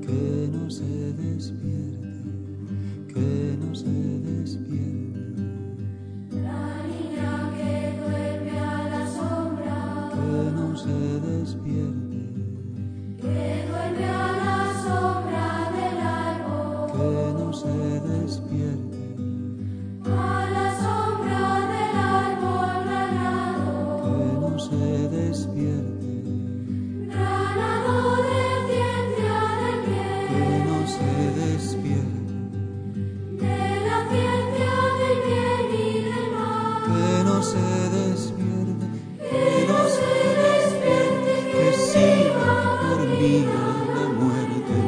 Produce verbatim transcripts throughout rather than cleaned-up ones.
que no se despierte, que no se despierte. La niña que duerme a la sombra, Que no se despierte, que duerme a la sombra del árbol, que no se despierte, a la sombra del árbol granado, que no se despierte, granado de ciencia del que bien, no se despierte, de la ciencia del bien y del mal, que no se despierte, que no se despierte, que siga dormida la muerte,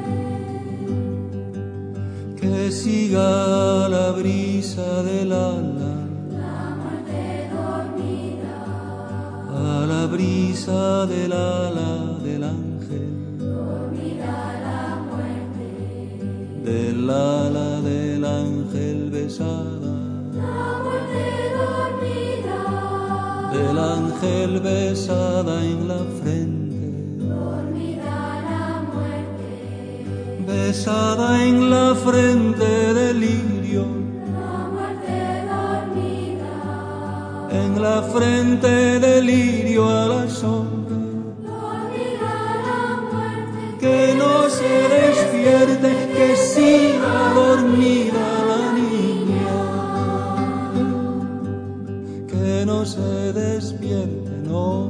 que siga la brisa del ala, la muerte dormida, a la brisa del ala del ángel, dormida la muerte, del ala del ángel besada, la muerte dormida, del ángel besada en la frente, dormida la muerte, besada en la frente del lirio, la muerte dormida, en la frente del lirio a la sombra, dormida la muerte, que no se despierte, que siga dormida la niña, que no se despierte, no,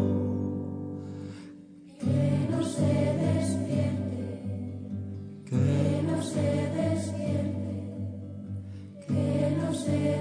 que no se despierte, que que no se despierte, que no se